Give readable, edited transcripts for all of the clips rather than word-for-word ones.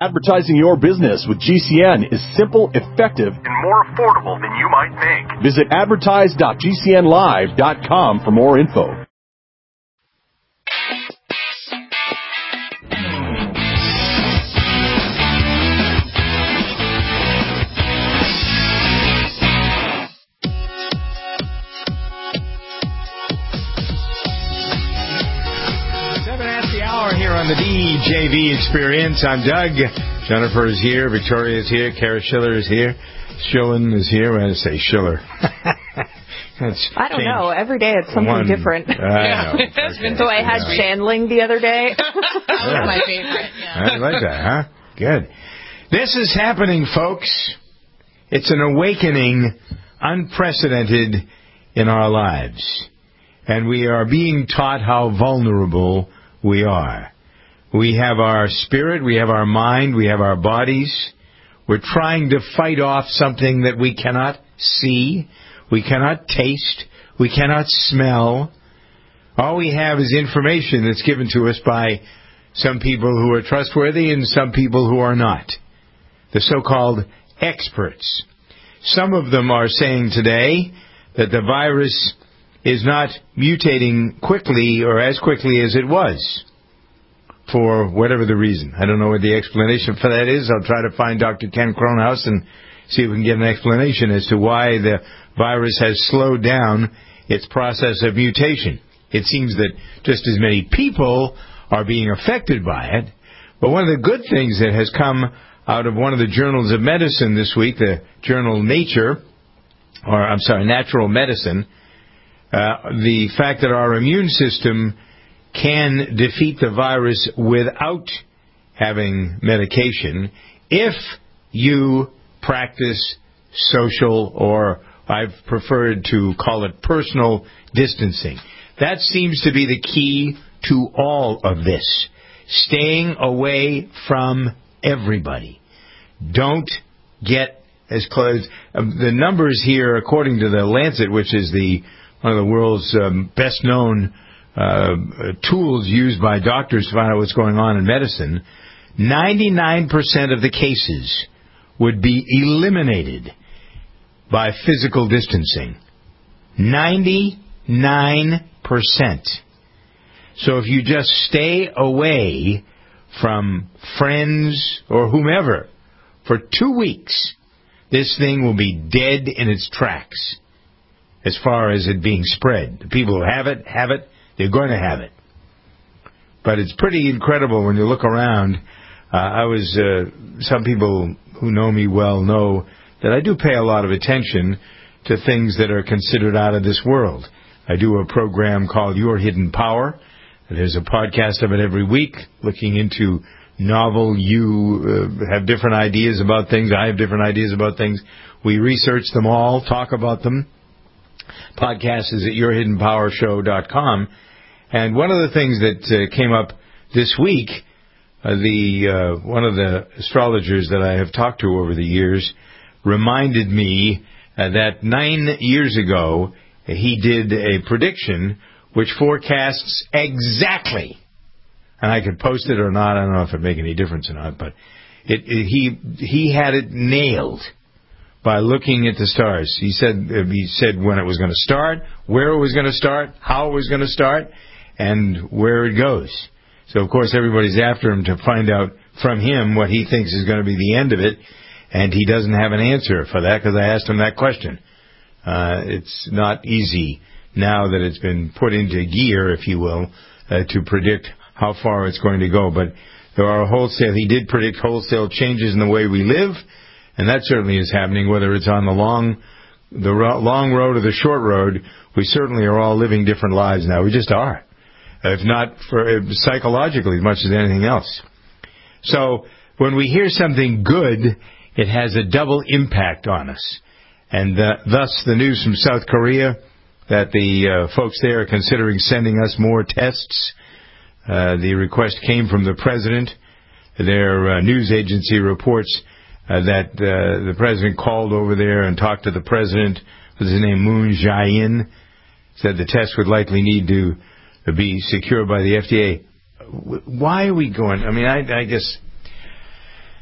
Advertising your business with GCN is simple, effective, and more affordable than you might think. Visit advertise.gcnlive.com for more info. Here on the DJV Experience. I'm Doug. Jennifer is here. Victoria is here. Kara Schiller is here. Schillen is here. I say Schiller. I don't know. Every day it's something different. I know. Okay. So I had Shandling the other day. That was my favorite. Yeah. I like that, huh? Good. This is happening, folks. It's an awakening unprecedented in our lives. And we are being taught how vulnerable we are. We have our spirit, we have our mind, we have our bodies. We're trying to fight off something that we cannot see, we cannot taste, we cannot smell. All we have is information that's given to us by some people who are trustworthy and some people who are not. The so-called experts. Some of them are saying today that the virus is not mutating quickly or as quickly as it was for whatever the reason. I don't know what the explanation for that is. I'll try to find Dr. Ken Kronhaus and see if we can get an explanation as to why the virus has slowed down its process of mutation. It seems that just as many people are being affected by it, but one of the good things that has come out of one of the journals of medicine this week, the journal Natural Medicine, the fact that our immune system can defeat the virus without having medication if you practice social, or I've preferred to call it personal distancing. That seems to be the key to all of this. Staying away from everybody. Don't get as close. The numbers here, according to the Lancet, which is one of the world's best-known tools used by doctors to find out what's going on in medicine, 99% of the cases would be eliminated by physical distancing. 99%. So if you just stay away from friends or whomever for 2 weeks, this thing will be dead in its tracks. As far as it being spread. The people who have it, they're going to have it. But it's pretty incredible when you look around. Some people who know me well know that I do pay a lot of attention to things that are considered out of this world. I do a program called Your Hidden Power. There's a podcast of it every week looking into novel. You have different ideas about things. I have different ideas about things. We research them all, talk about them. Podcast is at yourhiddenpowershow.com. And one of the things that came up this week, one of the astrologers that I have talked to over the years reminded me that 9 years ago he did a prediction which forecasts exactly, and I could post it or not, I don't know if it'd make any difference or not, but he had it nailed by looking at the stars. He said when it was going to start, where it was going to start, how it was going to start, and where it goes. So, of course, everybody's after him to find out from him what he thinks is going to be the end of it, and he doesn't have an answer for that because I asked him that question. It's not easy now that it's been put into gear, if you will, to predict how far it's going to go. But there are he did predict wholesale changes in the way we live, and that certainly is happening, whether it's on the long road or the short road. We certainly are all living different lives now. We just are, if not psychologically as much as anything else. So when we hear something good, it has a double impact on us. And thus the news from South Korea that the folks there are considering sending us more tests. The request came from the president. Their news agency reports that the president called over there and talked to the president. What's his name? Moon Jae-in. Said the test would likely need to be secured by the FDA. Why are we going? I mean, I guess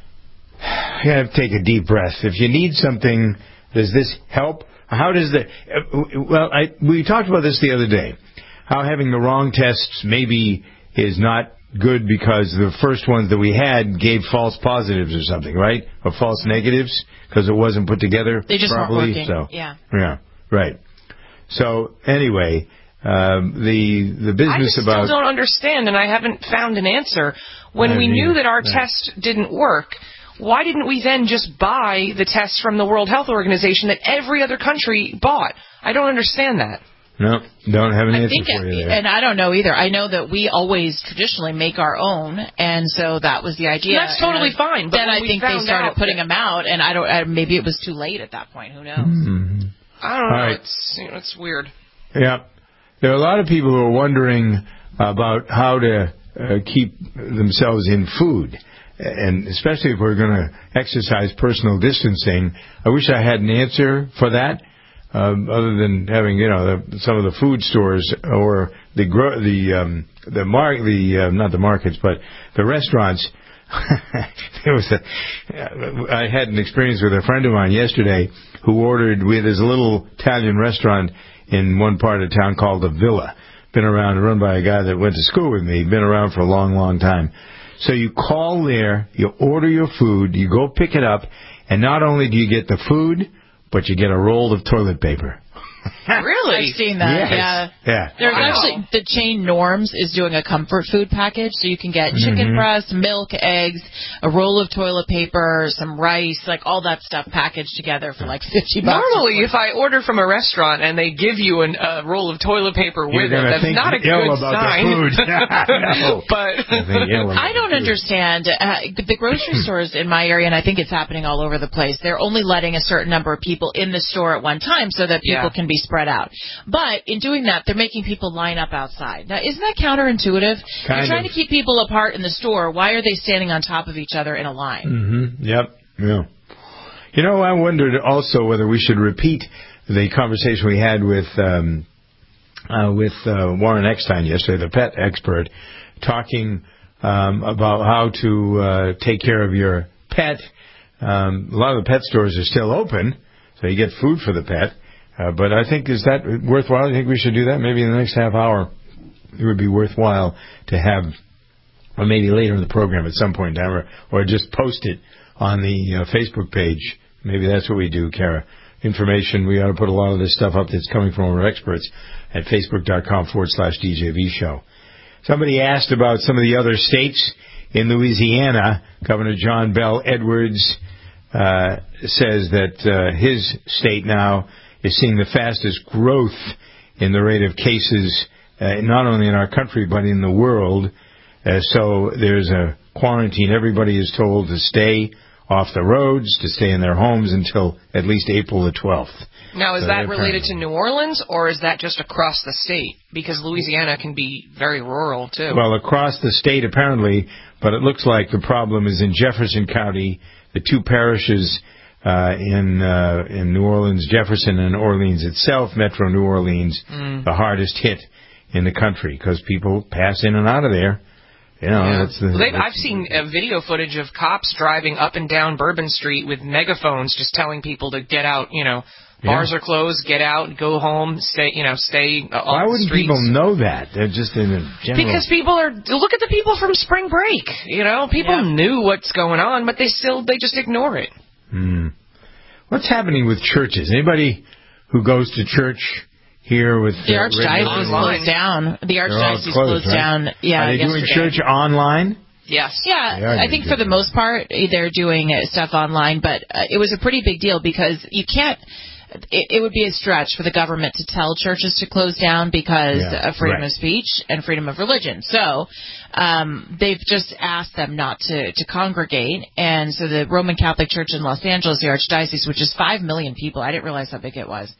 you have to take a deep breath. If you need something, does this help? How does we talked about this the other day, how having the wrong tests maybe is not good because the first ones that we had gave false positives or something, right? Or false negatives because it wasn't put together they just properly. Weren't working. Yeah, right. So anyway, the business I still don't understand, and I haven't found an answer. When we knew that our test didn't work, why didn't we then just buy the tests from the World Health Organization that every other country bought? I don't understand that. No, don't have an answer for you there. And I don't know either. I know that we always traditionally make our own, and so that was the idea. And that's totally fine. But then I think they started putting them out, and maybe it was too late at that point. Who knows? Mm-hmm. I don't know. Right. It's weird. Yeah. There are a lot of people who are wondering about how to keep themselves in food. And especially if we're going to exercise personal distancing. I wish I had an answer for that. Other than having, some of the food stores or not the markets, but the restaurants. I had an experience with a friend of mine yesterday who ordered with his little Italian restaurant in one part of town called the Villa. Been around, run by a guy that went to school with me. Been around for a long, long time. So you call there, you order your food, you go pick it up, and not only do you get the food, but you get a roll of toilet paper. Really? I've seen that, yes. Yeah. There's actually, the chain Norms is doing a comfort food package, so you can get chicken breast, milk, eggs, a roll of toilet paper, some rice, like all that stuff packaged together for like $50. Normally, if I order from a restaurant and they give you a roll of toilet paper with it, that's not a good sign. No. But I don't understand. The grocery stores in my area, and I think it's happening all over the place, they're only letting a certain number of people in the store at one time so that people can be spread out. But in doing that, they're making people line up outside. Now, isn't that counterintuitive? You're trying to keep people apart in the store. Why are they standing on top of each other in a line? Mm-hmm. Yep. Yeah. I wondered also whether we should repeat the conversation we had with Warren Eckstein yesterday, the pet expert, talking about how to take care of your pet. A lot of the pet stores are still open, so you get food for the pet. But I think, is that worthwhile? You think we should do that? Maybe in the next half hour it would be worthwhile to have, or maybe later in the program at some point in time, or just post it on the Facebook page. Maybe that's what we do, Kara. Information, we ought to put a lot of this stuff up that's coming from our experts at facebook.com/DJV show. Somebody asked about some of the other states. In Louisiana, Governor John Bell Edwards says that his state now is seeing the fastest growth in the rate of cases, not only in our country, but in the world. So there's a quarantine. Everybody is told to stay off the roads, to stay in their homes until at least April the 12th. Now, is that related to New Orleans, or is that just across the state? Because Louisiana can be very rural, too. Well, across the state, apparently, but it looks like the problem is in Jefferson County, the two parishes in New Orleans, Jefferson and Orleans itself, Metro New Orleans, the hardest hit in the country because people pass in and out of there. I've seen video footage of cops driving up and down Bourbon Street with megaphones, just telling people to get out. Bars are closed, get out, go home, stay off the streets. Why wouldn't people know that? They're just in a general... Because look at the people from spring break. People knew what's going on, but they just ignore it. What's happening with churches? Anybody who goes to church here with the Archdiocese closed down. The Archdiocese closed down. Yeah, are they doing church online? Yes. Yeah, I think for the most part they're doing stuff online, but it was a pretty big deal because you can't. It would be a stretch for the government to tell churches to close down because of freedom of speech and freedom of religion. So they've just asked them not to congregate. And so the Roman Catholic Church in Los Angeles, the Archdiocese, which is 5 million people, I didn't realize how big it was,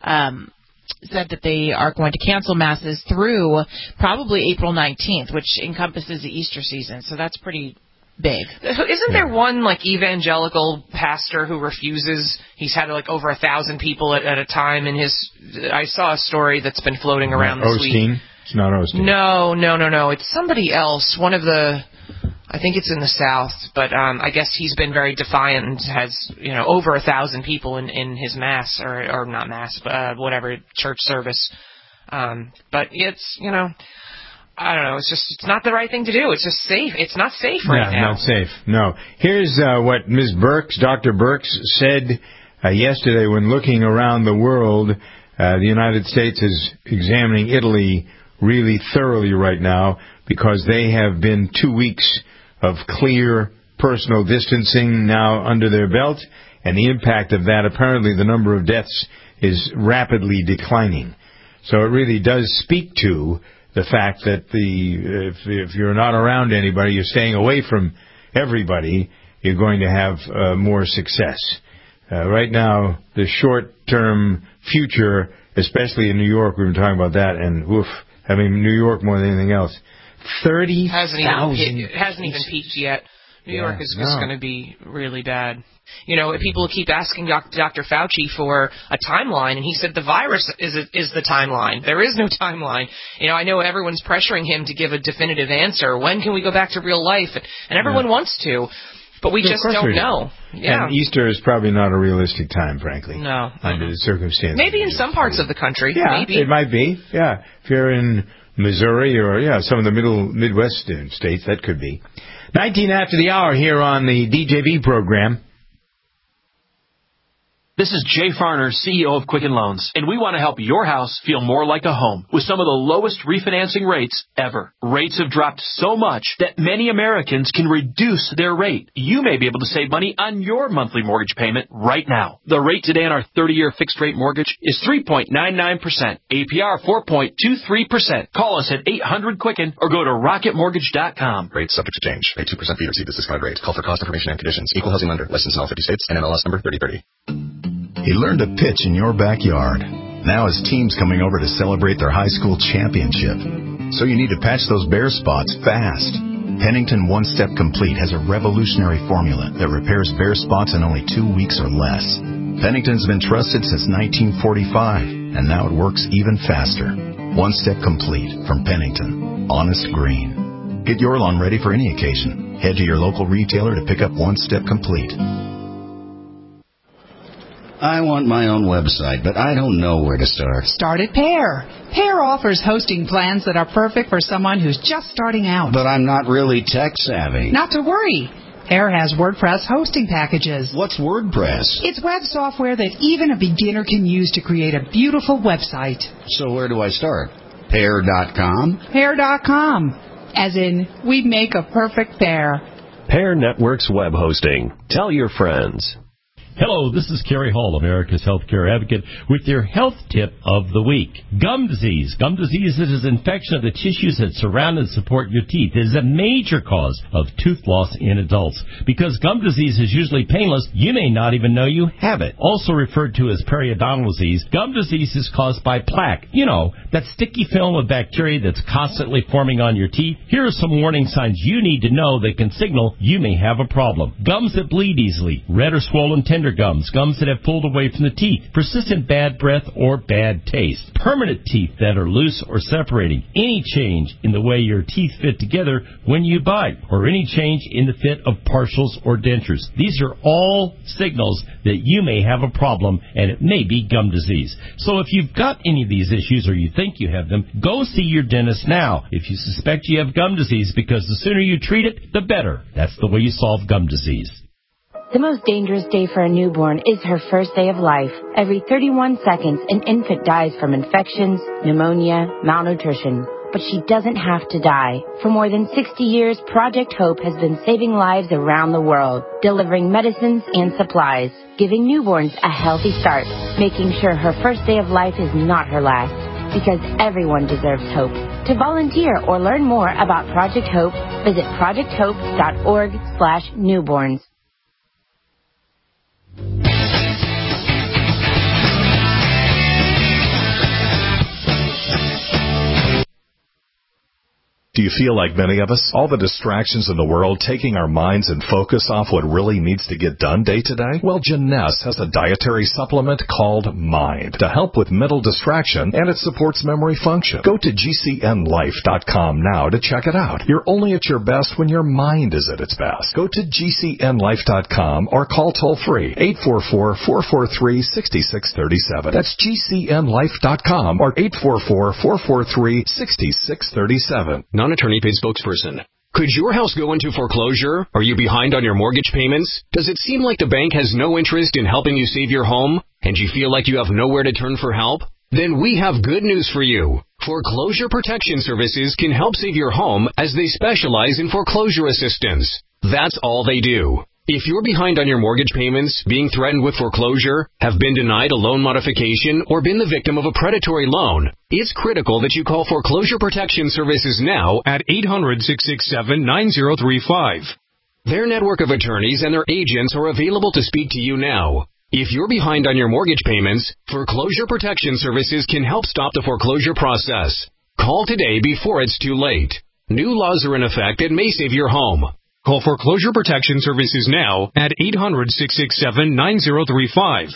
said that they are going to cancel masses through probably April 19th, which encompasses the Easter season. So that's pretty big. Isn't there one evangelical pastor who refuses? He's had over 1,000 people at a time in his. I saw a story that's been floating around this week. It's not Osteen. No. It's somebody else. One of the I think it's in the South, but I guess he's been very defiant and has, over 1,000 people in his mass, or not mass, but whatever, church service. But it's, I don't know, it's not the right thing to do. It's just safe. It's not safe right now. Not safe, no. Here's what Ms. Birx, Dr. Birx, said yesterday when looking around the world. The United States is examining Italy really thoroughly right now because they have been 2 weeks of clear personal distancing now under their belt, and the impact of that, apparently the number of deaths is rapidly declining. So it really does speak to the fact that if you're not around anybody, you're staying away from everybody, you're going to have more success. Right now, the short-term future, especially in New York, we've been talking about that, and New York more than anything else. 30,000. It hasn't even peaked yet. New York is just going to be really bad. People keep asking Dr. Fauci for a timeline, and he said the virus is the timeline. There is no timeline. I know everyone's pressuring him to give a definitive answer. When can we go back to real life? And everyone wants to. But we just don't know. Yeah. And Easter is probably not a realistic time, frankly. No. Under the circumstances. Maybe in some parts of the country. Yeah, maybe. It might be. Yeah. If you're in Missouri or, some of the Midwest states, that could be. 19 after the hour here on the DJV program. This is Jay Farner, CEO of Quicken Loans, and we want to help your house feel more like a home with some of the lowest refinancing rates ever. Rates have dropped so much that many Americans can reduce their rate. You may be able to save money on your monthly mortgage payment right now. The rate today on our 30-year fixed-rate mortgage is 3.99%, APR 4.23%. Call us at 800-QUICKEN or go to rocketmortgage.com. Rates subject to change. Pay 2% fee to receive this discounted rate. Call for cost information and conditions. Equal housing lender. Licensed in all 50 states. NMLS number 3030. He learned to pitch in your backyard. Now his team's coming over to celebrate their high school championship. So you need to patch those bare spots fast. Pennington One Step Complete has a revolutionary formula that repairs bare spots in only 2 weeks or less. Pennington's been trusted since 1945, and now it works even faster. One Step Complete from Pennington. Honest green. Get your lawn ready for any occasion. Head to your local retailer to pick up One Step Complete. I want my own website, but I don't know where to start. Start at Pear. Pear offers hosting plans that are perfect for someone who's just starting out. But I'm not really tech savvy. Not to worry. Pear has WordPress hosting packages. What's WordPress? It's web software that even a beginner can use to create a beautiful website. So where do I start? Pear.com? Pear.com. As in, we make a perfect pair. Pear Networks Web Hosting. Tell your friends. Hello, this is Kerry Hall, America's Healthcare Advocate, with your health tip of the week. Gum disease. Gum disease is an infection of the tissues that surround and support your teeth. It is a major cause of tooth loss in adults. Because gum disease is usually painless, you may not even know you have it. Also referred to as periodontal disease, gum disease is caused by plaque. That sticky film of bacteria that's constantly forming on your teeth. Here are some warning signs you need to know that can signal you may have a problem. Gums that bleed easily, red or swollen tender gums, gums that have pulled away from the teeth, persistent bad breath or bad taste, permanent teeth that are loose or separating, any change in the way your teeth fit together when you bite, or any change in the fit of partials or dentures. These are all signals that you may have a problem, and it may be gum disease. So if you've got any of these issues or you think you have them, go see your dentist now if you suspect you have gum disease, because the sooner you treat it, the better. That's the way you solve gum disease. The most dangerous day for a newborn is her first day of life. Every 31 seconds, an infant dies from infections, pneumonia, malnutrition. But she doesn't have to die. For more than 60 years, Project Hope has been saving lives around the world, delivering medicines and supplies, giving newborns a healthy start, making sure her first day of life is not her last. Because everyone deserves hope. To volunteer or learn more about Project Hope, visit projecthope.org/newborns. Do you feel like many of us? All the distractions in the world taking our minds and focus off what really needs to get done day to day? Well, Janess has a dietary supplement called Mind to help with mental distraction, and it supports memory function. Go to GCNlife.com now to check it out. You're only at your best when your mind is at its best. Go to GCNlife.com or call toll-free 844-443-6637. That's GCNlife.com or 844-443-6637. Non-attorney paid spokesperson. Could your house go into foreclosure? Are you behind on your mortgage payments? Does it seem like the bank has no interest in helping you save your home? And you feel like you have nowhere to turn for help? Then we have good news for you. Foreclosure Protection Services can help save your home as they specialize in foreclosure assistance. That's all they do. If you're behind on your mortgage payments, being threatened with foreclosure, have been denied a loan modification, or been the victim of a predatory loan, it's critical that you call Foreclosure Protection Services now at 800-667-9035. Their network of attorneys and their agents are available to speak to you now. If you're behind on your mortgage payments, Foreclosure Protection Services can help stop the foreclosure process. Call today before it's too late. New laws are in effect that may save your home. Call Foreclosure Protection Services now at 800-667-9035.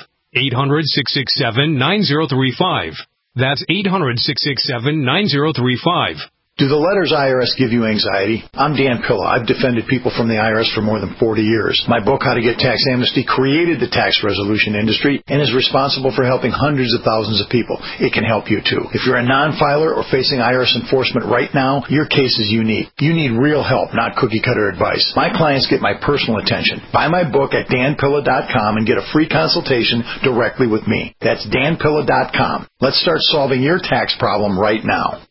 800-667-9035. That's 800-667-9035. Do the letters IRS give you anxiety? I'm Dan Pilla. I've defended people from the IRS for more than 40 years. My book, How to Get Tax Amnesty, created the tax resolution industry and is responsible for helping hundreds of thousands of people. It can help you, too. If you're a non-filer or facing IRS enforcement right now, your case is unique. You need real help, not cookie-cutter advice. My clients get my personal attention. Buy my book at danpilla.com and get a free consultation directly with me. That's danpilla.com. Let's start solving your tax problem right now.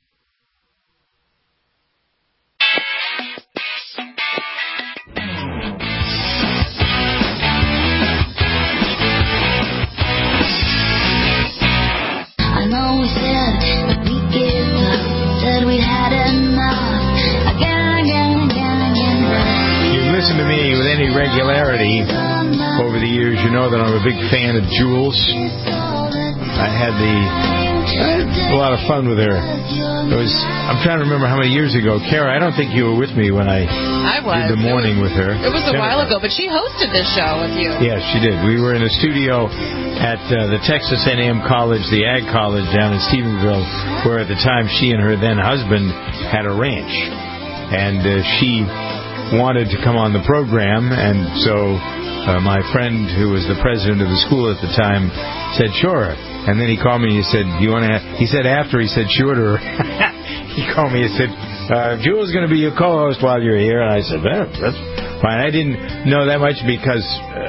Listen to me with any regularity over the years, you know that I'm a big fan of Jules. I had a lot of fun with her. I'm trying to remember how many years ago. Kara, I don't think you were with me when I did the morning with her. It was a while ago, but she hosted this show with you. Yes, she did. We were in a studio at the Texas A&M College, the Ag College down in Stephenville, where at the time she and her then husband had a ranch. And she wanted to come on the program, and so my friend who was the president of the school at the time said, sure. And then he called me and he said, "Do you want to?" He said after he said, "Sure." He called me and said, "Jules is going to be your co-host while you're here." And I said, "Well, that's fine." I didn't know that much because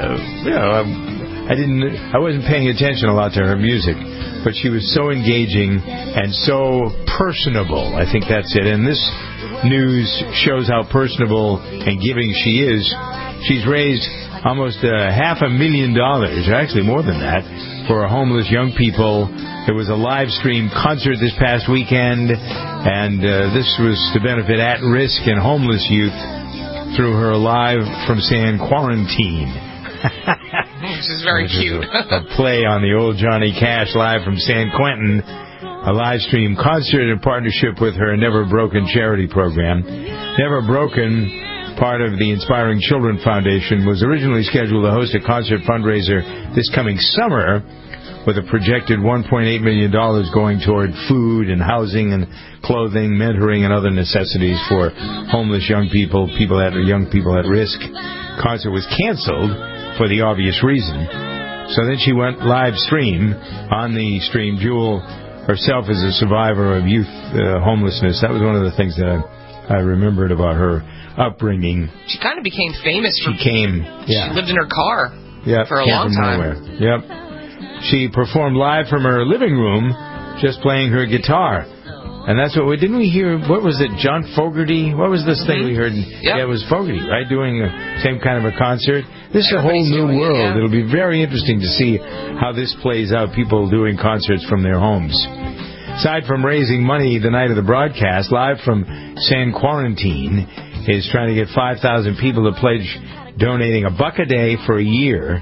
I wasn't paying attention a lot to her music, but she was so engaging and so personable. I think that's it. And this news shows how personable and giving she is. She's raised almost $500,000, actually more than that, for homeless young people. There was a live stream concert this past weekend, and this was to benefit at-risk and homeless youth through her Live from San Quarantine. Which is very cute. A play on the old Johnny Cash Live from San Quentin, a live stream concert in partnership with her Never Broken charity program. Never Broken, part of the Inspiring Children Foundation, was originally scheduled to host a concert fundraiser this coming summer with a projected $1.8 million going toward food and housing and clothing, mentoring, and other necessities for homeless young people, young people at risk. Concert was canceled for the obvious reason. So then she went live stream. On the stream, Jewel herself is a survivor of youth homelessness. That was one of the things that I remembered about her upbringing. She kind of became famous. She lived in her car for a long time. Nowhere. Yep. She performed live from her living room, just playing her guitar. And that's what didn't we hear? What was it? John Fogerty? What was this thing we heard? Yeah, it was Fogerty, right? Doing the same kind of a concert. This is a whole new world. It'll be very interesting to see how this plays out. People doing concerts from their homes. Aside from raising money the night of the broadcast, Live from San Quarantine is trying to get 5,000 people to pledge donating $1 a day for a year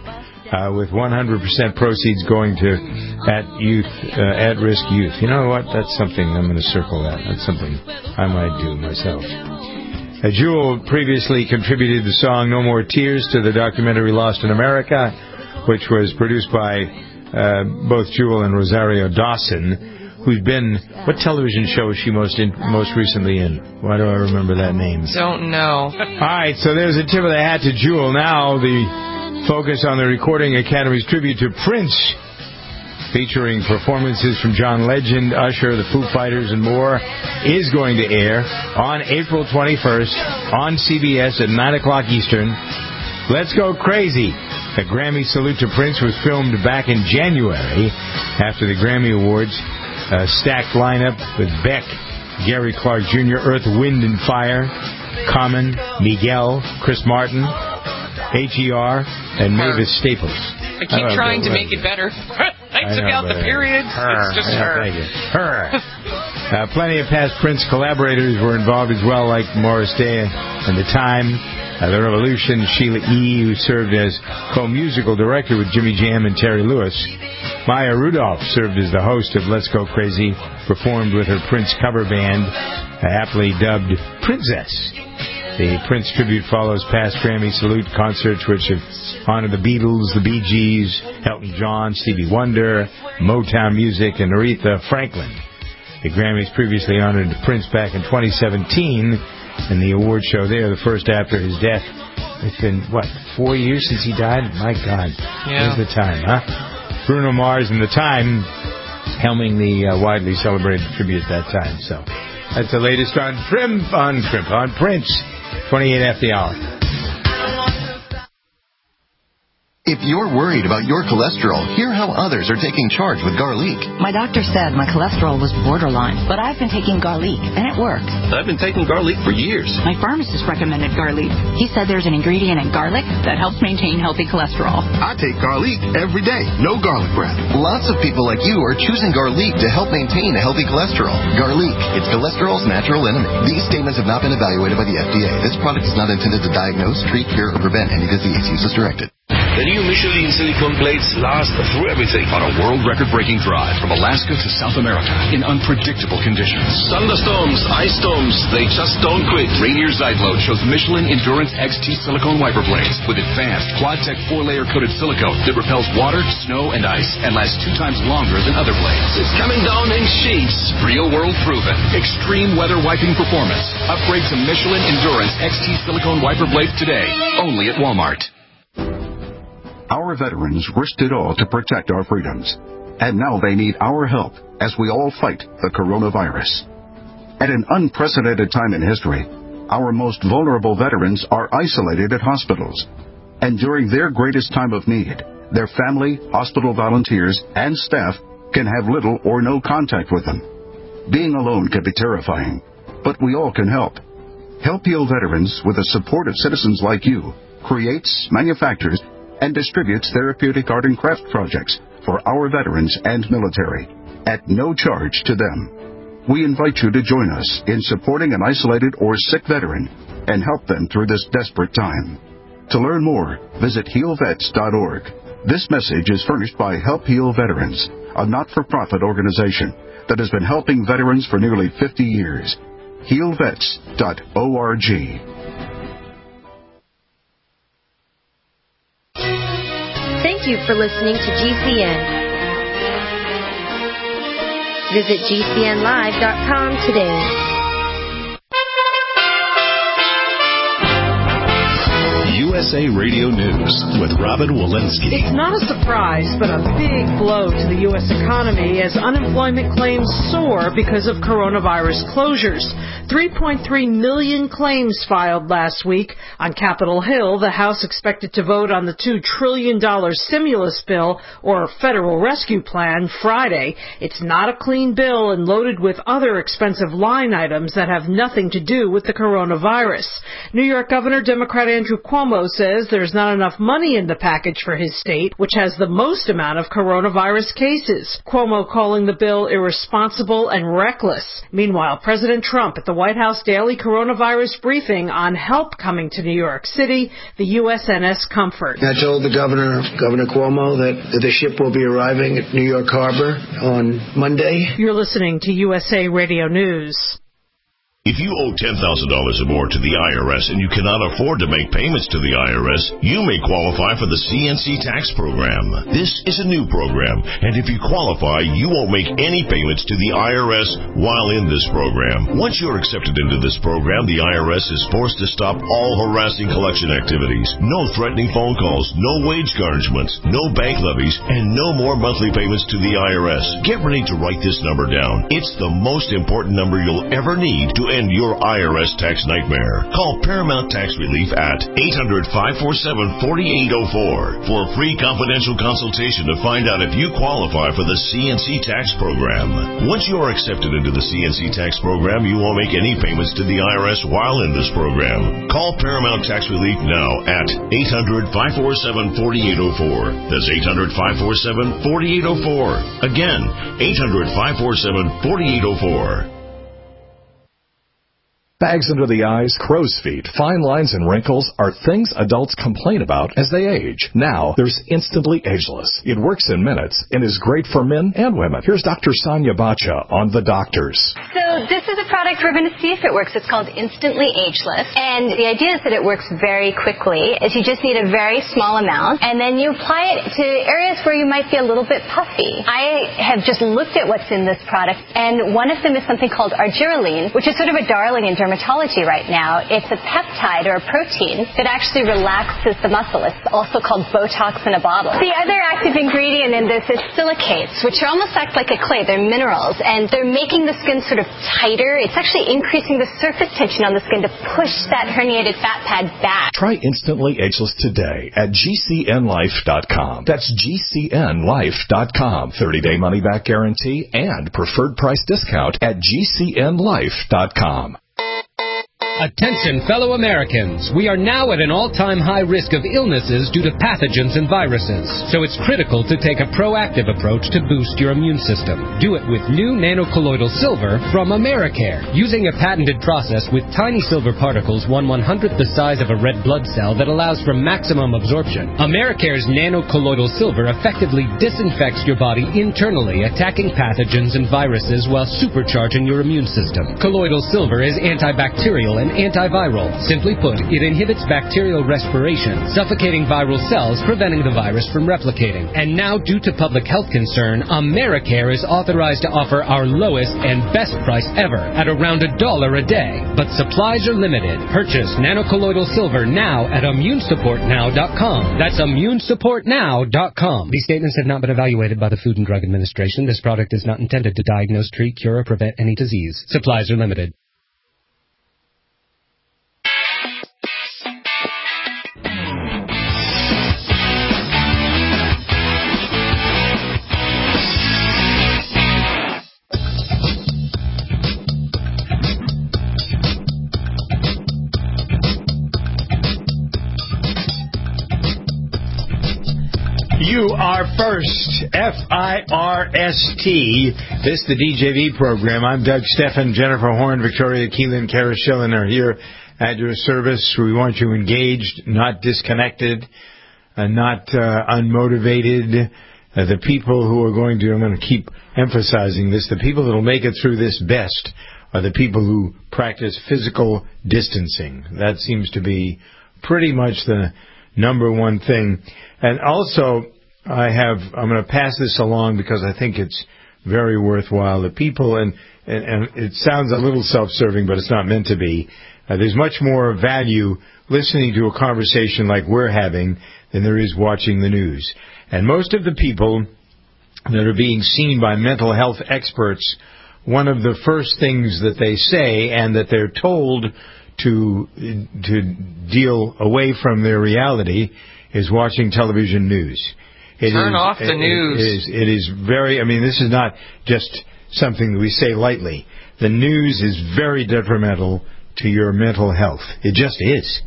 with 100% proceeds going to at-risk youth. You know what? That's something I'm going to circle that. That's something I might do myself. Jewel previously contributed the song No More Tears to the documentary Lost in America, which was produced by both Jewel and Rosario Dawson, who's been... What television show is she most recently in? Why do I remember that name? Don't know. All right, so there's a tip of the hat to Jewel. Now the focus on the Recording Academy's tribute to Prince, featuring performances from John Legend, Usher, the Foo Fighters, and more, is going to air on April 21st on CBS at 9 o'clock Eastern. Let's Go Crazy. A Grammy salute to Prince was filmed back in January after the Grammy Awards. A stacked lineup with Beck, Gary Clark Jr., Earth, Wind and Fire, Common, Miguel, Chris Martin, H.E.R., and Mavis Staples. I keep trying to make it better. I took out the periods. It's just her. Thank you. Her. Plenty of past Prince collaborators were involved as well, like Morris Day and The Time, The Revolution, Sheila E., who served as co-musical director with Jimmy Jam and Terry Lewis. Maya Rudolph served as the host of Let's Go Crazy, performed with her Prince cover band, aptly dubbed Princess. The Prince tribute follows past Grammy Salute concerts which have honored the Beatles, the Bee Gees, Elton John, Stevie Wonder, Motown Music, and Aretha Franklin. The Grammys previously honored Prince back in 2017, and the award show there, the first after his death. It's been, 4 years since he died? My God. Yeah. Where's the time, huh? Bruno Mars and The Time helming the widely celebrated tribute at that time. So that's the latest on Prince. 28 after the hour. If you're worried about your cholesterol, hear how others are taking charge with Garlic. My doctor said my cholesterol was borderline, but I've been taking Garlic, and it works. I've been taking Garlic for years. My pharmacist recommended Garlic. He said there's an ingredient in garlic that helps maintain healthy cholesterol. I take Garlic every day. No garlic breath. Lots of people like you are choosing Garlic to help maintain a healthy cholesterol. Garlic, it's cholesterol's natural enemy. These statements have not been evaluated by the FDA. This product is not intended to diagnose, treat, cure, or prevent any disease. Use as directed. The new Michelin silicone plates last through everything. On a world record-breaking drive from Alaska to South America in unpredictable conditions. Thunderstorms, ice storms, they just don't quit. Rainier Zeitload shows Michelin Endurance XT silicone wiper blades with advanced Quad-Tech 4-layer coated silicone that repels water, snow, and ice and lasts 2 times longer than other blades. It's coming down in sheets. Real-world proven. Extreme weather wiping performance. Upgrade to Michelin Endurance XT silicone wiper blades today. Only at Walmart. Our veterans risked it all to protect our freedoms, and now they need our help as we all fight the coronavirus. At an unprecedented time in history, our most vulnerable veterans are isolated at hospitals, and during their greatest time of need, their family, hospital volunteers, and staff can have little or no contact with them. Being alone can be terrifying, but we all can help. Help Heal Veterans, with the support of citizens like you, creates, manufactures, and distributes therapeutic art and craft projects for our veterans and military at no charge to them. We invite you to join us in supporting an isolated or sick veteran and help them through this desperate time. To learn more, visit healvets.org. This message is furnished by Help Heal Veterans, a not-for-profit organization that has been helping veterans for nearly 50 years. healvets.org. Thank you for listening to GCN. Visit GCNlive.com today. USA Radio News with Robin Walensky. It's not a surprise, but a big blow to the U.S. economy as unemployment claims soar because of coronavirus closures. 3.3 million claims filed last week. On Capitol Hill, the House expected to vote on the $2 trillion stimulus bill, or federal rescue plan, Friday. It's not a clean bill and loaded with other expensive line items that have nothing to do with the coronavirus. New York Governor Democrat Andrew Cuomo says there's not enough money in the package for his state, which has the most amount of coronavirus cases. Cuomo calling the bill irresponsible and reckless. Meanwhile, President Trump at the White House daily coronavirus briefing on help coming to New York City, the USNS Comfort. I told the Governor Cuomo, that the ship will be arriving at New York Harbor on Monday. You're listening to USA Radio News. If you owe $10,000 or more to the IRS and you cannot afford to make payments to the IRS, you may qualify for the CNC tax program. This is a new program, and if you qualify, you won't make any payments to the IRS while in this program. Once you're accepted into this program, the IRS is forced to stop all harassing collection activities. No threatening phone calls, no wage garnishments, no bank levies, and no more monthly payments to the IRS. Get ready to write this number down. It's the most important number you'll ever need to end your IRS tax nightmare. Call Paramount Tax Relief at 800-547-4804 for a free confidential consultation to find out if you qualify for the CNC tax program. Once you are accepted into the CNC tax program, you won't make any payments to the IRS while in this program. Call Paramount Tax Relief now at 800-547-4804. That's 800-547-4804. Again, 800-547-4804. Bags under the eyes, crow's feet, fine lines, and wrinkles are things adults complain about as they age. Now, there's Instantly Ageless. It works in minutes and is great for men and women. Here's Dr. Sonia Bacha on The Doctors. So this is a product we're going to see if it works. It's called Instantly Ageless. And the idea is that it works very quickly. Is you just need a very small amount, and then you apply it to areas where you might be a little bit puffy. I have just looked at what's in this product, and one of them is something called argireline, which is sort of a darling in dermatology right now. It's a peptide or a protein that actually relaxes the muscle. It's also called Botox in a bottle. The other active ingredient in this is silicates, which almost act like a clay. They're minerals, and they're making the skin sort of tighter. It's actually increasing the surface tension on the skin to push that herniated fat pad back. Try Instantly Ageless today at GCNlife.com. That's GCNlife.com. 30-day money-back guarantee and preferred price discount at GCNlife.com. Attention, fellow Americans. We are now at an all-time high risk of illnesses due to pathogens and viruses. So it's critical to take a proactive approach to boost your immune system. Do it with new nanocolloidal silver from Americare. Using a patented process with tiny silver particles 1/100th the size of a red blood cell that allows for maximum absorption, Americare's nanocolloidal silver effectively disinfects your body internally, attacking pathogens and viruses while supercharging your immune system. Colloidal silver is antibacterial and antiviral. Simply put, it inhibits bacterial respiration, suffocating viral cells, preventing the virus from replicating. And now, due to public health concern, Americare is authorized to offer our lowest and best price ever at around $1 a day. But supplies are limited. Purchase nanocolloidal silver now at immunesupportnow.com. That's immunesupportnow.com. These statements have not been evaluated by the Food and Drug Administration. This product is not intended to diagnose, treat, cure, or prevent any disease. Supplies are limited. You are first, F-I-R-S-T. This is the DJV program. I'm Doug Steffen, Jennifer Horn, Victoria Keelan, Kara Schillen are here at your service. We want you engaged, not disconnected, not unmotivated. The people who are going to, I'm going to keep emphasizing this, the people that will make it through this best are the people who practice physical distancing. That seems to be pretty much the number one thing. And also, I'm going to pass this along because I think it's very worthwhile. The people, and it sounds a little self-serving, but it's not meant to be. There's much more value listening to a conversation like we're having than there is watching the news. And most of the people that are being seen by mental health experts, one of the first things that they say and that they're told to deal away from their reality is watching television news. Turn off the news. It is very, this is not just something that we say lightly. The news is very detrimental to your mental health. It just is.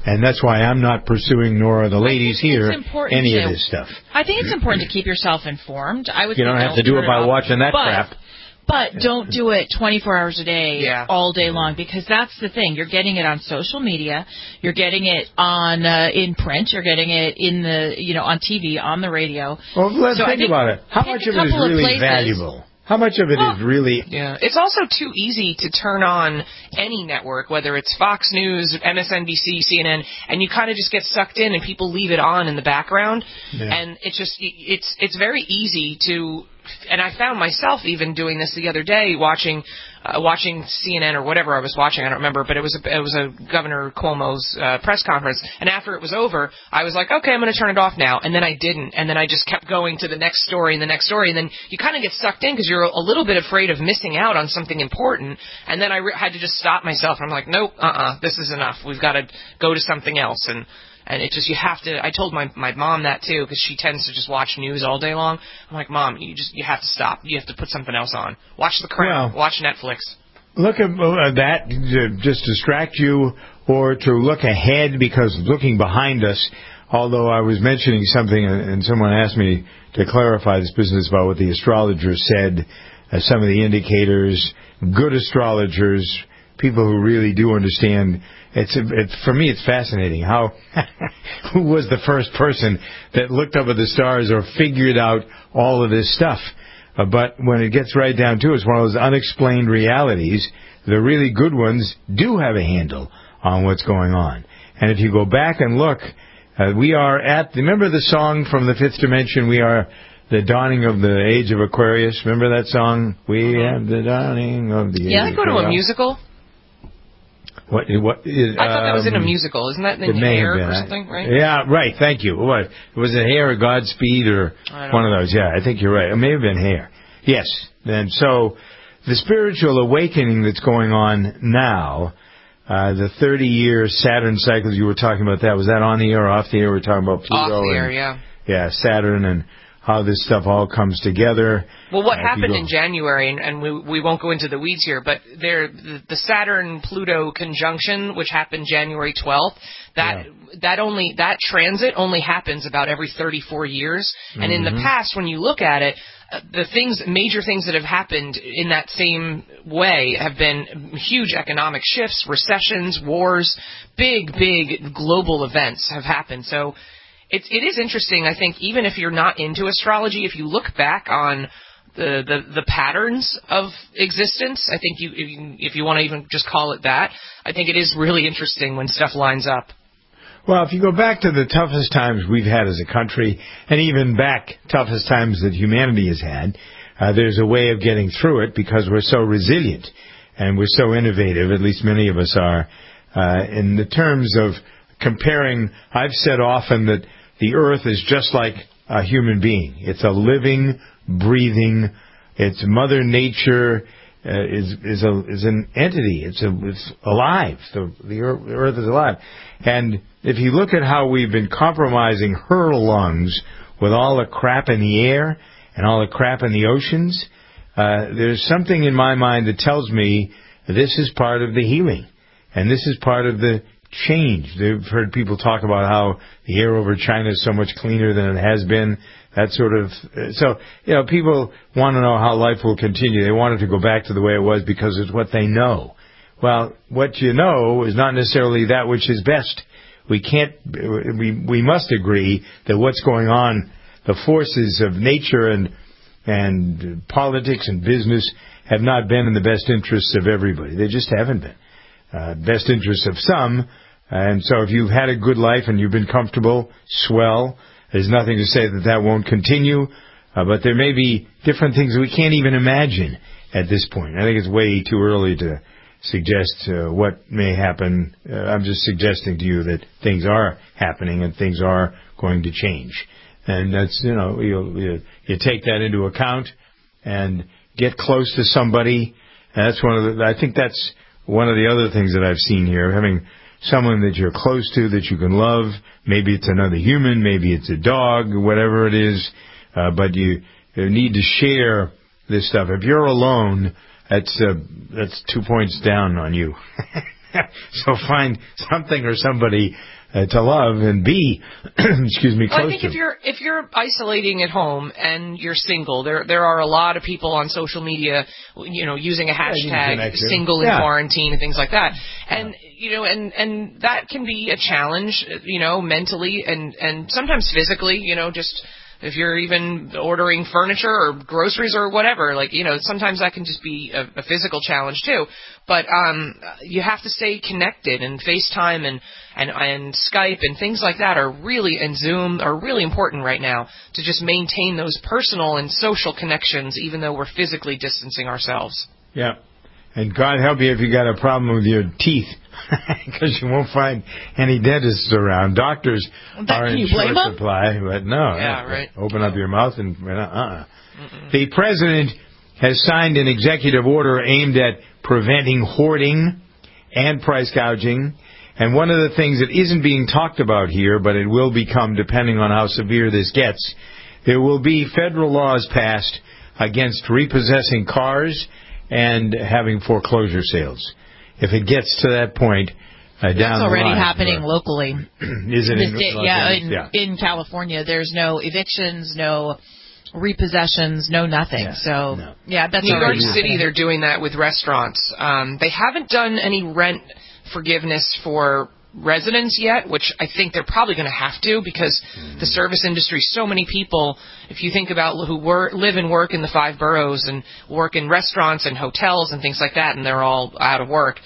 And that's why I'm not pursuing, nor are the ladies here, any of this stuff. I think it's important to keep yourself informed. I would. You don't have to do it by watching that crap. But don't do it 24 hours a day, all day long, because that's the thing. You're getting it on social media. You're getting it on in print. You're getting it in the on TV, on the radio. Well, let's think about it. How much of it is really valuable? How much of it is really... Yeah, it's also too easy to turn on any network, whether it's Fox News, MSNBC, CNN, and you kind of just get sucked in and people leave it on in the background. Yeah. And it's very easy to... And I found myself even doing this the other day, watching CNN or whatever I was watching. I don't remember, but it was a Governor Cuomo's press conference. And after it was over, I was like, okay, I'm going to turn it off now. And then I didn't. And then I just kept going to the next story and the next story. And then you kind of get sucked in because you're a little bit afraid of missing out on something important. And then I had to just stop myself. I'm like, nope, this is enough. We've got to go to something else. And it just, you have to, I told my mom that too, because she tends to just watch news all day long. I'm like, Mom, you have to stop. You have to put something else on. Watch The Crown. Watch Netflix. Look at that to just distract you, or to look ahead, because looking behind us, although I was mentioning something and someone asked me to clarify this business about what the astrologer said, some of the indicators, good astrologers, people who really do understand. For me, it's fascinating how who was the first person that looked up at the stars or figured out all of this stuff. But when it gets right down to it, it's one of those unexplained realities. The really good ones do have a handle on what's going on. And if you go back and look, we are remember the song from the Fifth Dimension, we are the dawning of the age of Aquarius? Remember that song? We have the dawning of the age of Aquarius. Yeah, I go to a musical. I thought that was in a musical. Isn't that in Hair or something, right? Yeah, right. Thank you. What? Was it Hair or Godspeed or one of those? Yeah, I think you're right. It may have been Hair. Yes. And so the spiritual awakening that's going on now, the 30-year Saturn cycles, you were talking about that. Was that on the air or off the air? We were talking about Pluto. Off the air, yeah. Yeah, Saturn and how this stuff all comes together. Well, what happened in January, and we won't go into the weeds here, but the Saturn-Pluto conjunction, which happened January 12th, that transit only happens about every 34 years. And in the past, when you look at it, major things that have happened in that same way have been huge economic shifts, recessions, wars, big global events have happened. So it is interesting, I think, even if you're not into astrology, if you look back on the patterns of existence, I think if you want to even just call it that, I think it is really interesting when stuff lines up. Well, if you go back to the toughest times we've had as a country, and even back toughest times that humanity has had, there's a way of getting through it because we're so resilient and we're so innovative, at least many of us are, in the terms of comparing. I've said often that the Earth is just like a human being. It's a living, breathing, it's Mother Nature is an entity. It's alive. The Earth is alive. And if you look at how we've been compromising her lungs with all the crap in the air and all the crap in the oceans, there's something in my mind that tells me this is part of the healing. And this is part of the change. They've heard people talk about how the air over China is so much cleaner than it has been. That sort of, so, people want to know how life will continue. They want it to go back to the way it was because it's what they know. Well, what you know is not necessarily that which is best. We must agree that what's going on, the forces of nature and politics and business have not been in the best interests of everybody. They just haven't been. Best interests of some. And so if you've had a good life and you've been comfortable, swell. There's nothing to say that won't continue. But there may be different things that we can't even imagine at this point. I think it's way too early to suggest what may happen. I'm just suggesting to you that things are happening and things are going to change. And that's, you take that into account and get close to somebody. And that's I think that's one of the other things that I've seen here, having someone that you're close to, that you can love. Maybe it's another human, maybe it's a dog, whatever it is. But you need to share this stuff. If you're alone, that's 2 points down on you. So find something or somebody to love and be, excuse me, close I think to. if you're isolating at home and you're single, there are a lot of people on social media, using a hashtag single in quarantine and things like that. And and that can be a challenge, mentally and sometimes physically, just if you're even ordering furniture or groceries or whatever, sometimes that can just be a physical challenge too. But you have to stay connected, and FaceTime and Skype and things like that and Zoom are really important right now to just maintain those personal and social connections, even though we're physically distancing ourselves. Yeah. And God help you if you got a problem with your teeth, because you won't find any dentists around. Doctors are in short supply, but no. Yeah, right. Open up your mouth and The president has signed an executive order aimed at preventing hoarding and price gouging. And one of the things that isn't being talked about here, but it will become depending on how severe this gets, there will be federal laws passed against repossessing cars and having foreclosure sales. If it gets to that point, down the line. It's already happening locally. Is it in California, there's no evictions, no repossessions, no nothing. That's New York City. They're doing that with restaurants. They haven't done any rent forgiveness for residents yet, which I think they're probably going to have to, because the service industry, so many people, if you think about who live and work in the 5 boroughs and work in restaurants and hotels and things like that, and they're all out of work,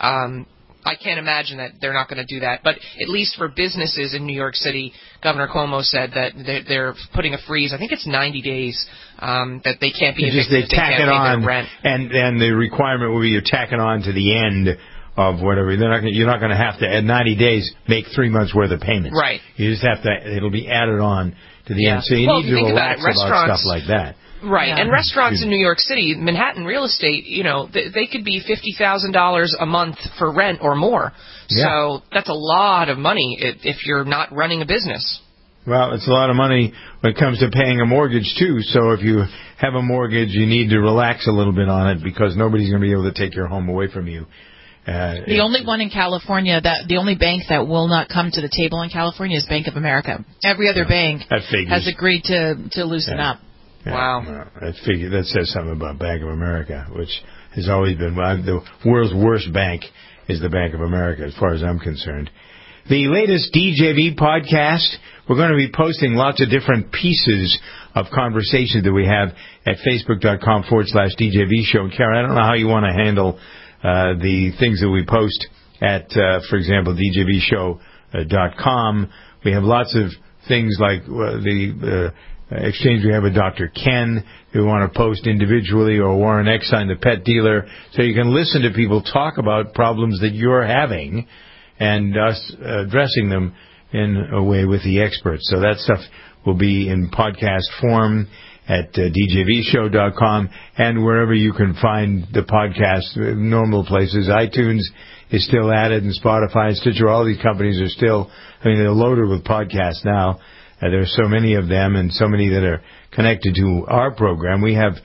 I can't imagine that they're not going to do that. But at least for businesses in New York City, Governor Cuomo said that they're putting a freeze. I think it's 90 days that they can't be evicted if they can't pay their rent. And the requirement will be you tack it on to the end of whatever. You're not going to have to, at 90 days, make 3 months worth of payments. Right. You just have to, it'll be added on to the end. So you need to relax about stuff like that. Right. Yeah. And restaurants in New York City, Manhattan real estate, they could be $50,000 a month for rent or more. Yeah. So that's a lot of money if you're not running a business. Well, it's a lot of money when it comes to paying a mortgage, too. So if you have a mortgage, you need to relax a little bit on it, because nobody's going to be able to take your home away from you. The only one in California, the only bank that will not come to the table in California is Bank of America. Every other bank has agreed to loosen up. Yeah. Wow. That says something about Bank of America, which has always been the world's worst bank is the Bank of America, as far as I'm concerned. The latest DJV podcast, we're going to be posting lots of different pieces of conversations that we have at Facebook.com/DJV show. Karen, I don't know how you want to handle the things that we post at, for example, DJVshow.com. We have lots of things like the exchange we have with Dr. Ken, who want to post individually, or Warren Eckstein, the pet dealer, so you can listen to people talk about problems that you're having and us addressing them in a way with the experts. So that stuff will be in podcast form at DJVshow.com and wherever you can find the podcast, normal places. iTunes is still added, and Spotify and Stitcher. All these companies are still, they're loaded with podcasts now. There's so many of them, and so many that are connected to our program. We have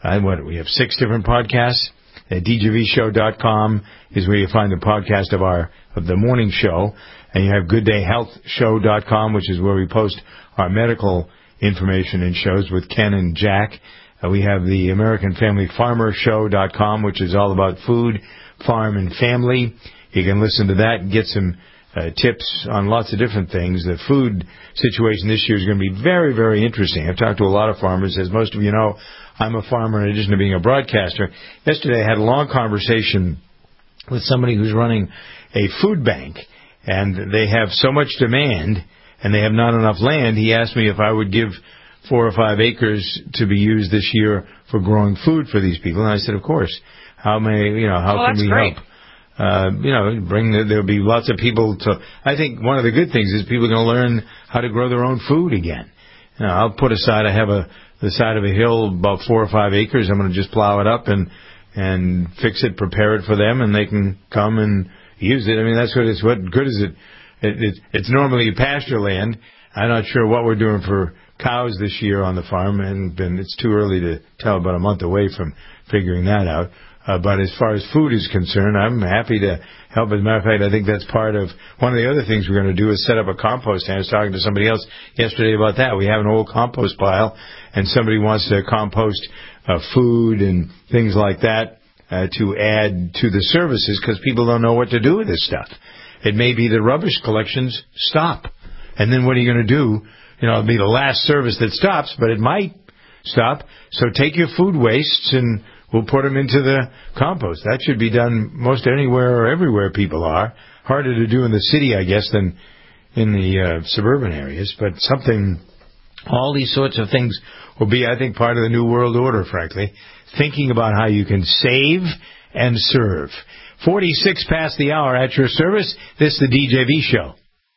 6 different podcasts. At DJVshow.com is where you find the podcast of the morning show. And you have GoodDayHealthShow.com, which is where we post our medical information and shows with Ken and Jack. We have the AmericanFamilyFarmerShow.com, which is all about food, farm, and family. You can listen to that and get some tips on lots of different things. The food situation this year is going to be very, very interesting. I've talked to a lot of farmers. As most of you know, I'm a farmer in addition to being a broadcaster. Yesterday I had a long conversation with somebody who's running a food bank, and they have so much demand and they have not enough land. He asked me if I would give 4 or 5 acres to be used this year for growing food for these people. And I said, of course. How can we help? There'll be lots of people I think one of the good things is people are going to learn how to grow their own food again. I'll put aside, I have the side of a hill, about 4 or 5 acres. I'm going to just plow it up and fix it, prepare it for them, and they can come and use it. I mean, that's what good is it? It's normally pasture land. I'm not sure what we're doing for cows this year on the farm, and it's too early to tell, about a month away from figuring that out. But as far as food is concerned, I'm happy to help. As a matter of fact, I think that's part of one of the other things we're going to do is set up a compost. I was talking to somebody else yesterday about that. We have an old compost pile, and somebody wants to compost food and things like that to add to the services because people don't know what to do with this stuff. It may be the rubbish collections stop. And then what are you going to do? It'll be the last service that stops, but it might stop. So take your food wastes and we'll put them into the compost. That should be done most anywhere or everywhere people are. Harder to do in the city, I guess, than in the suburban areas. But all these sorts of things will be, I think, part of the New World Order, frankly. Thinking about how you can save and serve. 46 past the hour at your service. This is the DJV Show.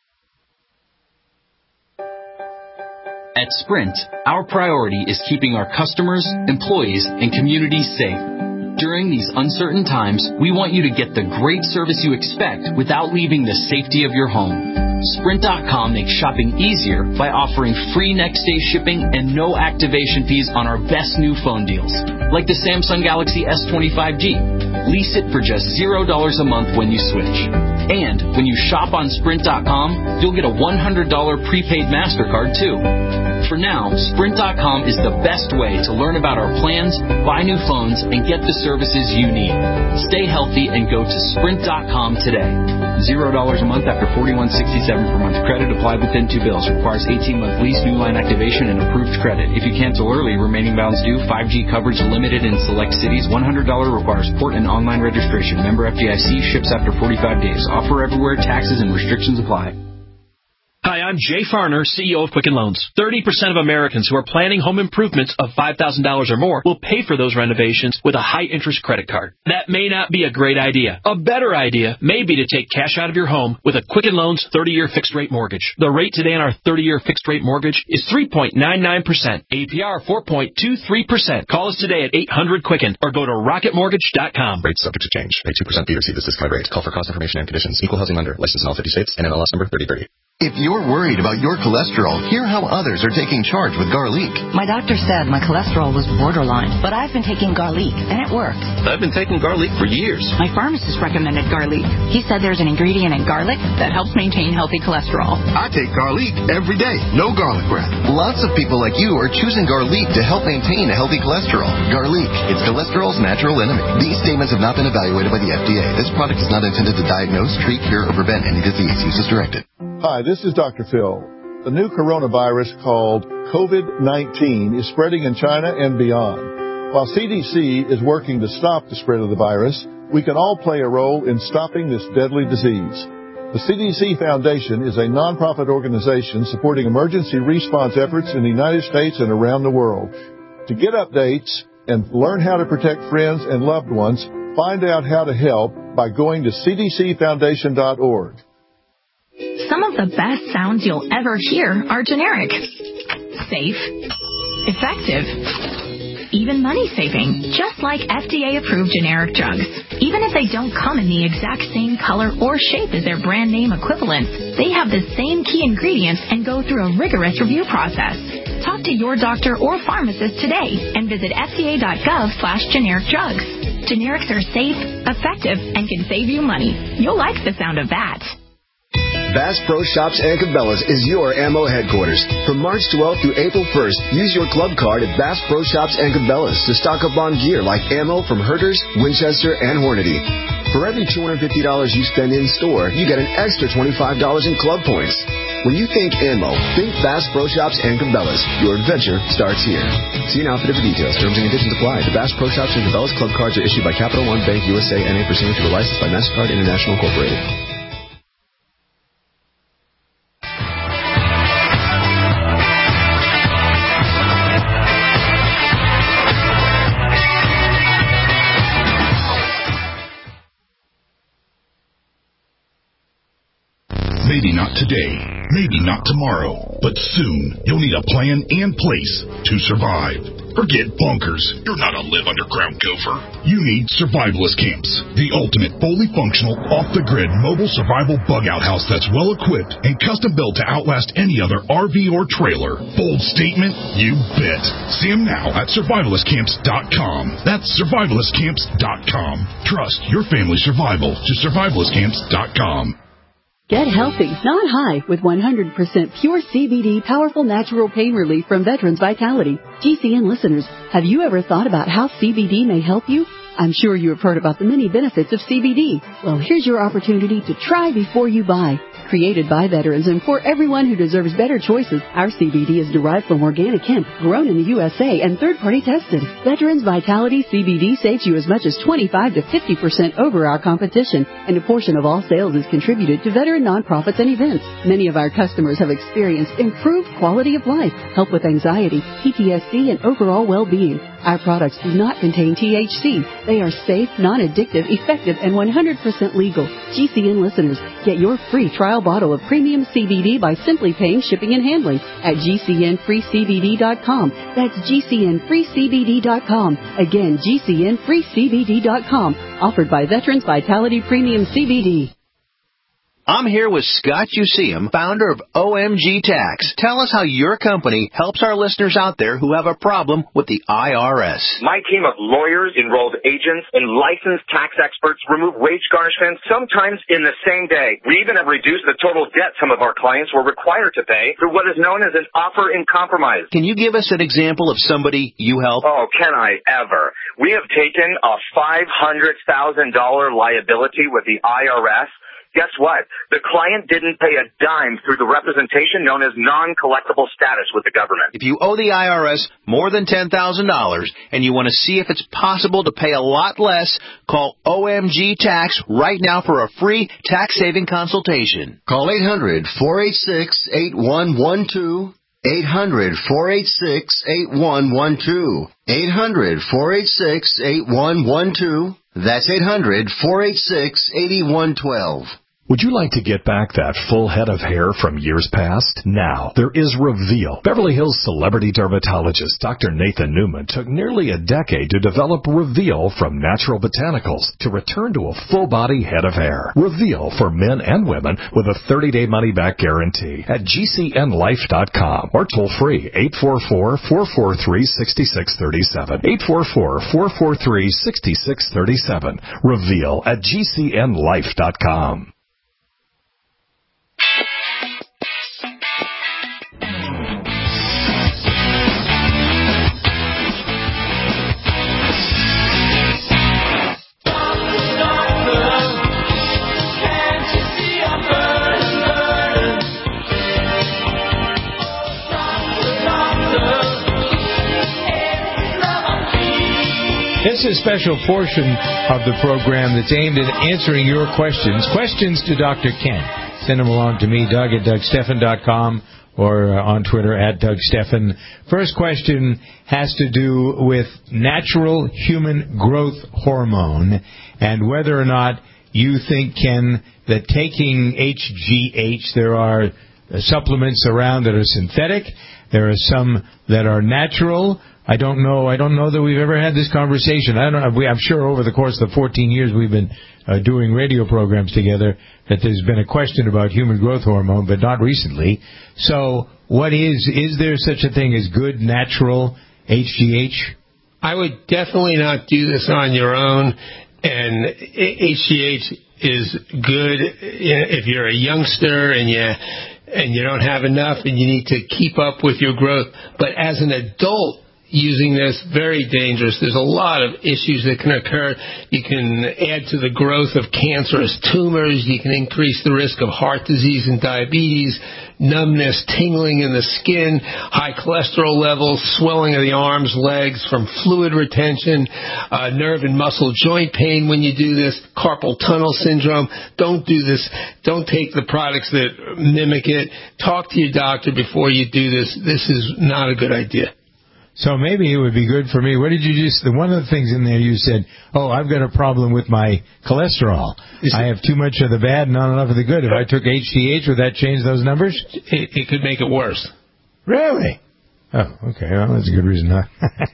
At Sprint, our priority is keeping our customers, employees, and communities safe. During these uncertain times, we want you to get the great service you expect without leaving the safety of your home. Sprint.com makes shopping easier by offering free next-day shipping and no activation fees on our best new phone deals, like the Samsung Galaxy S25G. Lease it for just $0 a month when you switch. And when you shop on Sprint.com, you'll get a $100 prepaid MasterCard, too. For now, Sprint.com is the best way to learn about our plans, buy new phones, and get the services you need. Stay healthy and go to Sprint.com today. $0 a month after $41.67 per month. Credit applied within 2 bills. Requires 18-month lease, new line activation, and approved credit. If you cancel early, remaining balance due. 5G coverage limited in select cities. $100 requires port and online registration. Member FDIC. Ships after 45 days. Offer everywhere. Taxes and restrictions apply. Hi, I'm Jay Farner, CEO of Quicken Loans. 30% of Americans who are planning home improvements of $5,000 or more will pay for those renovations with a high-interest credit card. That may not be a great idea. A better idea may be to take cash out of your home with a Quicken Loans 30-year fixed-rate mortgage. The rate today on our 30-year fixed-rate mortgage is 3.99%. APR 4.23%. Call us today at 800-QUICKEN or go to rocketmortgage.com. Rates subject to change. Pay 2% fee to receive this discount rate. Call for cost information and conditions. Equal housing lender. Licensed in all 50 states. NMLS number 3030. If you're worried about your cholesterol, hear how others are taking charge with Garlic. My doctor said my cholesterol was borderline, but I've been taking Garlic, and it works. I've been taking Garlic for years. My pharmacist recommended Garlic. He said there's an ingredient in garlic that helps maintain healthy cholesterol. I take Garlic every day. No garlic breath. Lots of people like you are choosing Garlic to help maintain a healthy cholesterol. Garlic, it's cholesterol's natural enemy. These statements have not been evaluated by the FDA. This product is not intended to diagnose, treat, cure, or prevent any disease. Use as directed. Hi, this is Dr. Phil. The new coronavirus called COVID-19 is spreading in China and beyond. While CDC is working to stop the spread of the virus, we can all play a role in stopping this deadly disease. The CDC Foundation is a nonprofit organization supporting emergency response efforts in the United States and around the world. To get updates and learn how to protect friends and loved ones, find out how to help by going to cdcfoundation.org. Some of the best sounds you'll ever hear are generic, safe, effective, even money-saving, just like FDA-approved generic drugs. Even if they don't come in the exact same color or shape as their brand name equivalents, they have the same key ingredients and go through a rigorous review process. Talk to your doctor or pharmacist today and visit fda.gov/generic drugs. Generics are safe, effective, and can save you money. You'll like the sound of that. Bass Pro Shops and Cabela's is your ammo headquarters. From March 12th through April 1st, use your club card at Bass Pro Shops and Cabela's to stock up on gear like ammo from Herters, Winchester, and Hornady. For every $250 you spend in-store, you get an extra $25 in club points. When you think ammo, think Bass Pro Shops and Cabela's. Your adventure starts here. See an outfit for details. Terms and conditions apply. The Bass Pro Shops and Cabela's club cards are issued by Capital One Bank USA, N.A. pursuant to a license by MasterCard International Incorporated. Maybe not today, maybe not tomorrow, but soon you'll need a plan and place to survive. Forget bunkers. You're not a live underground gopher. You need Survivalist Camps, the ultimate fully functional, off-the-grid mobile survival bug-out house that's well-equipped and custom-built to outlast any other RV or trailer. Bold statement? You bet. See them now at survivalistcamps.com. That's survivalistcamps.com. Trust your family's survival to survivalistcamps.com. Get healthy, not high, with 100% pure CBD powerful natural pain relief from Veterans Vitality. GCN listeners, have you ever thought about how CBD may help you? I'm sure you have heard about the many benefits of CBD. Well, here's your opportunity to try before you buy. Created by veterans and for everyone who deserves better choices, our CBD is derived from organic hemp, grown in the USA, and third-party tested. Veterans Vitality CBD saves you as much as 25 to 50% over our competition, and a portion of all sales is contributed to veteran nonprofits and events. Many of our customers have experienced improved quality of life, help with anxiety, PTSD, and overall well-being. Our products do not contain THC. They are safe, non-addictive, effective, and 100% legal. GCN listeners, get your free trial bottle of premium CBD by simply paying shipping and handling at GCNFreeCBD.com. That's GCNFreeCBD.com. Again, GCNFreeCBD.com. Offered by Veterans Vitality Premium CBD. I'm here with Scott Useum, founder of OMG Tax. Tell us how your company helps our listeners out there who have a problem with the IRS. My team of lawyers, enrolled agents, and licensed tax experts remove wage garnishments sometimes in the same day. We even have reduced the total debt some of our clients were required to pay through what is known as an offer in compromise. Can you give us an example of somebody you help? Oh, can I ever? We have taken a $500,000 liability with the IRS. Guess what? The client didn't pay a dime through the representation known as non-collectible status with the government. If you owe the IRS more than $10,000 and you want to see if it's possible to pay a lot less, call OMG Tax right now for a free tax-saving consultation. Call 800-486-8112. 800-486-8112. 800-486-8112. That's 800-486-8112. Would you like to get back that full head of hair from years past? Now, there is Reveal. Beverly Hills celebrity dermatologist Dr. Nathan Newman took nearly a decade to develop Reveal from natural botanicals to return to a full-body head of hair. Reveal for men and women with a 30-day money-back guarantee at GCNlife.com or toll-free 844-443-6637. 844-443-6637. Reveal at GCNlife.com. This is a special portion of the program that's aimed at answering your questions. Questions to Dr. Ken. Send them along to me, Doug at DougSteffen.com, or on Twitter at DougSteffen. First question has to do with natural human growth hormone and whether or not you think, Ken, that taking HGH, there are supplements around that are synthetic. There are some that are natural. I don't know that we've ever had this conversation. I'm sure over the course of the 14 years we've been doing radio programs together that there's been a question about human growth hormone, but not recently. So what is there such a thing as good natural HGH? I would definitely not do this on your own, and HGH is good if you're a youngster and you don't have enough and you need to keep up with your growth. But as an adult, using this, very dangerous. There's a lot of issues that can occur. You can add to the growth of cancerous tumors. You can increase the risk of heart disease and diabetes, numbness, tingling in the skin, high cholesterol levels, swelling of the arms, legs from fluid retention, nerve and muscle joint pain when you do this, carpal tunnel syndrome. Don't do this. Don't take the products that mimic it. Talk to your doctor before you do this. This is not a good idea. So maybe it would be good for me. What did you just, one of the things in there you said, I've got a problem with my cholesterol. I have too much of the bad and not enough of the good. If I took HGH, would that change those numbers? It could make it worse. Really? Oh, okay. Well, that's a good reason not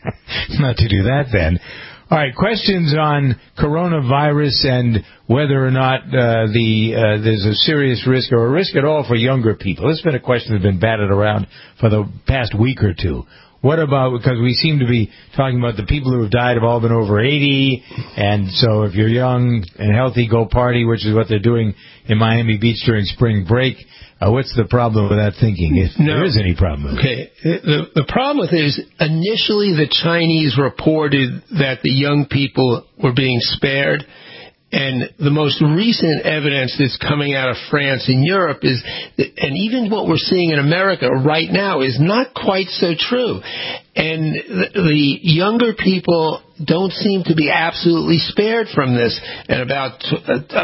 to do that then. All right, questions on coronavirus and whether or not there's a serious risk or a risk at all for younger people. This has been a question that's been batted around for the past week or two. What about, because we seem to be talking about the people who have died have all been over 80, and so if you're young and healthy, go party, which is what they're doing in Miami Beach during spring break. What's the problem with that thinking, if there is any problem with it? Okay. The problem with it is initially the Chinese reported that the young people were being spared, and the most recent evidence that's coming out of France and Europe is, and even what we're seeing in America right now is not quite so true. And the younger people don't seem to be absolutely spared from this. And about 30%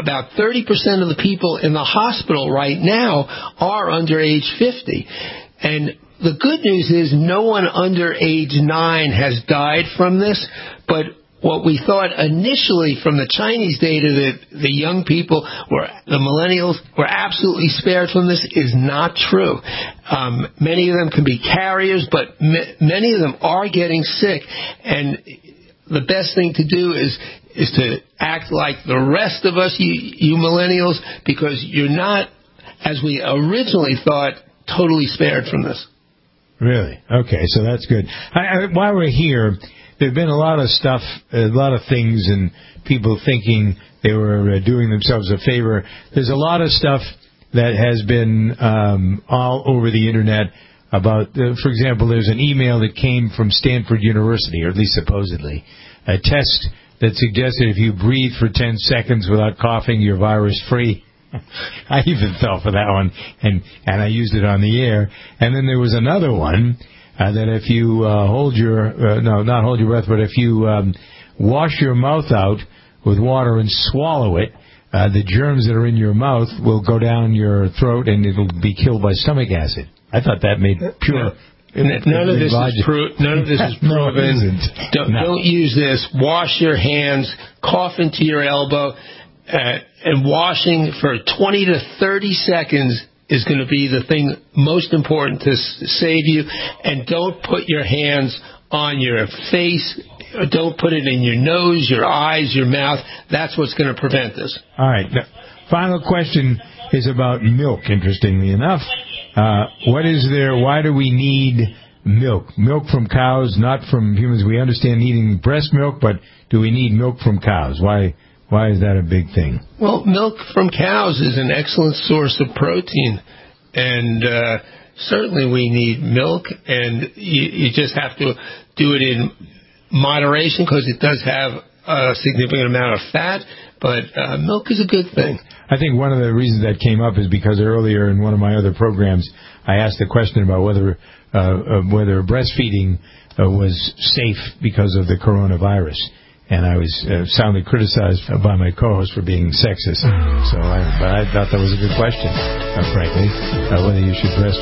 of the people in the hospital right now are under age 50. And the good news is no one under age 9 has died from this, but what we thought initially from the Chinese data that the young people, the millennials, were absolutely spared from this is not true. Many of them can be carriers, but many of them are getting sick. And the best thing to do is to act like the rest of us, you millennials, because you're not, as we originally thought, totally spared from this. Really? Okay, so that's good. While we're here, there have been a lot of stuff, a lot of things, and people thinking they were doing themselves a favor. There's a lot of stuff that has been all over the Internet about, for example, there's an email that came from Stanford University, or at least supposedly, a test that suggested if you breathe for 10 seconds without coughing, you're virus-free. I even fell for that one, and I used it on the air. And then there was another one that if you hold your not hold your breath, but if you wash your mouth out with water and swallow it, the germs that are in your mouth will go down your throat and it'll be killed by stomach acid. I thought that made pure. None of this is proven. Don't use this. Wash your hands. Cough into your elbow. And washing for 20 to 30 seconds is going to be the thing most important to save you. And don't put your hands on your face. Don't put it in your nose, your eyes, your mouth. That's what's going to prevent this. All right. The final question is about milk, interestingly enough. Why do we need milk? Milk from cows, not from humans. We understand needing breast milk, but do we need milk from cows? Why is that a big thing? Well, milk from cows is an excellent source of protein, and certainly we need milk, and you just have to do it in moderation because it does have a significant amount of fat, but milk is a good thing. I think one of the reasons that came up is because earlier in one of my other programs, I asked a question about whether breastfeeding was safe because of the coronavirus. And I was soundly criticized by my co-host for being sexist. But I thought that was a good question, frankly, whether you should breast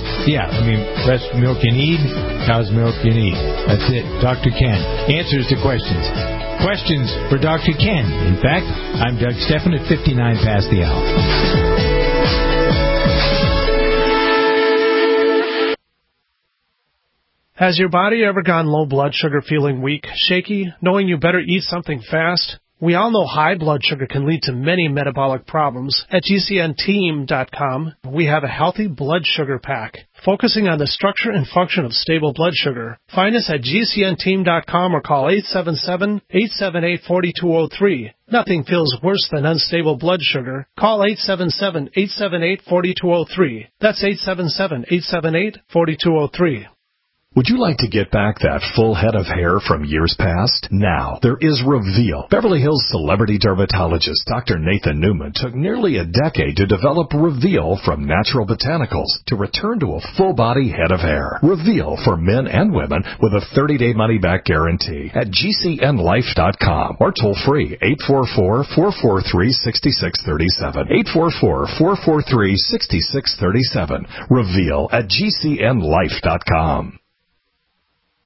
milk you need, cow's milk you need. That's it. Dr. Ken. Answers to questions. Questions for Dr. Ken. In fact, I'm Doug Stephan at 59 past the hour. Has your body ever gone low blood sugar, feeling weak, shaky, knowing you better eat something fast? We all know high blood sugar can lead to many metabolic problems. At GCNteam.com, we have a healthy blood sugar pack, focusing on the structure and function of stable blood sugar. Find us at GCNteam.com or call 877-878-4203. Nothing feels worse than unstable blood sugar. Call 877-878-4203. That's 877-878-4203. Would you like to get back that full head of hair from years past? Now, there is Reveal. Beverly Hills celebrity dermatologist Dr. Nathan Newman took nearly a decade to develop Reveal from natural botanicals to return to a full-body head of hair. Reveal for men and women with a 30-day money-back guarantee at GCNlife.com or toll-free 844-443-6637. 844-443-6637. Reveal at GCNlife.com.